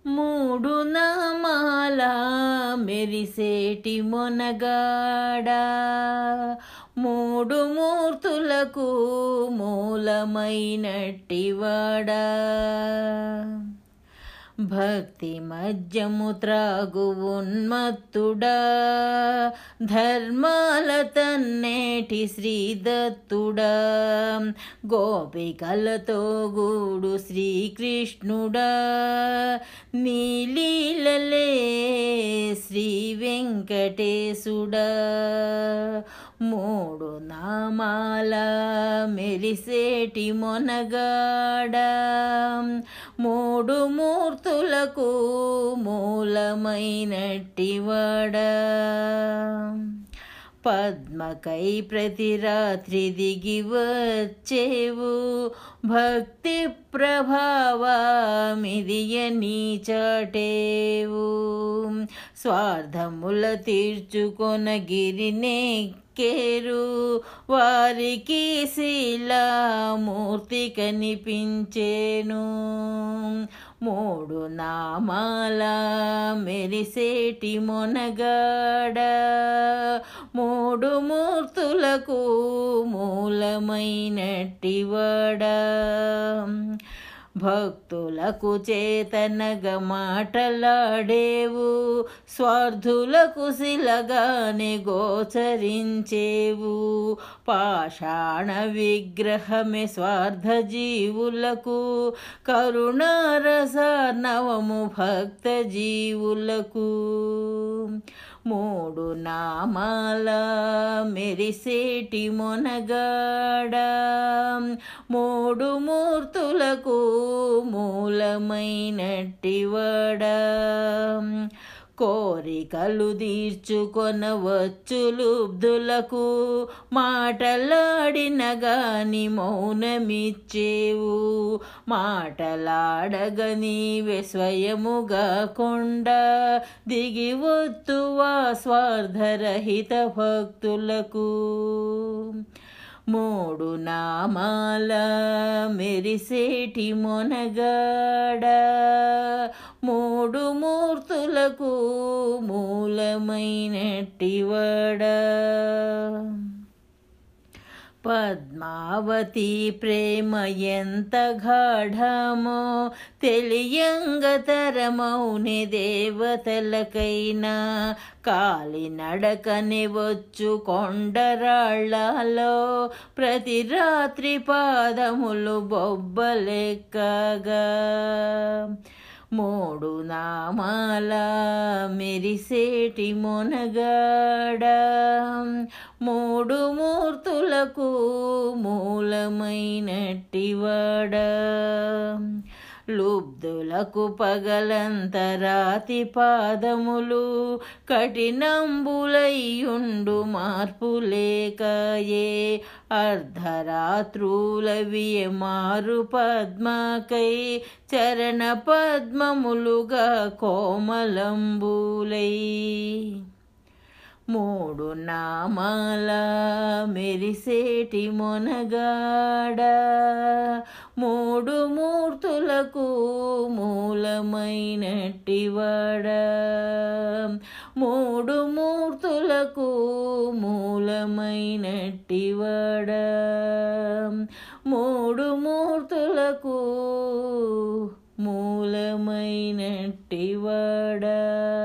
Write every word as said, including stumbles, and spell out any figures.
మూడు నామాల మెరిసేటి మొనగాడా, మూడు మూర్తులకు మూలమైనట్టివాడా, భక్తి మద్యము త్రాగు ఉన్మత్తుడా, ధర్మాల తన్నేటి శ్రీదత్తుడా, గోపికలతో గూడు శ్రీకృష్ణుడా, నీలీలలే శ్రీ వెంకటేశుడా, మూడు నామాల మెరిసేటి మొనగాడా, మూడు మూర్తులకు మూలమైనట్టివాడా, పద్మకై ప్రతి రాత్రి దిగి వచ్చేవు, భక్తి ప్రభావమిదియని చాటేవు, స్వార్థముల తీర్చుకొన గిరినెక్కేరు, వారికి శీలామూర్తి కనిపించేను, మూడు నామాల మెరిసేటి మొనగాడా, మూడు మూర్తులకు మూలమైనట్టివాడా, భక్తులకు చేతనగా మాటలాడేవు, స్వార్థులకు శిలగానే గోచరించేవు, పాషాణ విగ్రహమే స్వార్థ జీవులకు, కరుణారసార్ణవము భక్త జీవులకు, మూడు నామాల మెరిసేటి మొనగాడా, మూడు మూర్తులకు మూలమైనట్టివాడా, కోరికలు తీర్చుకొనవచ్చు లుబ్ధులకు, మాటలాడిన గాని మౌనమిచ్చేవు, మాటలాడగ నీవే స్వయముగా కొండ దిగి వత్తువా స్వార్థరహిత భక్తులకు, మూడు నామాల మెరిసేటి మొనగాడా, మూడు మూర్తులకు మూలమైనట్టివాడా, పద్మావతి ప్రేమ ఎంత గాఢమో తెలియంగతరమౌని దేవతలకైనా, కాలినడకని వచ్చు కొండరాళ్ళలో ప్రతి రాత్రి పాదములు బొబ్బలెక్కగా, మూడు నామాల మెరిసేటి మొనగాడా, మూడు మూర్తులకు మూలమైనట్టివాడా, లుబ్ధులకు పగలంతరాతి పాదములు కఠినంబులయ్యుండు మార్పులేకయే, అర్ధరాత్రులవియ మారు పద్మకై చరణ పద్మములుగా కోమలంబులై, మూడు నామాల మెరిసేటి మొనగాడా, మూడు మూర్తులకు మూలమైనట్టివాడా, మూడు మూర్తులకు మూలమైనట్టివాడా, మూడు మూర్తులకు మూలమైనట్టివాడా.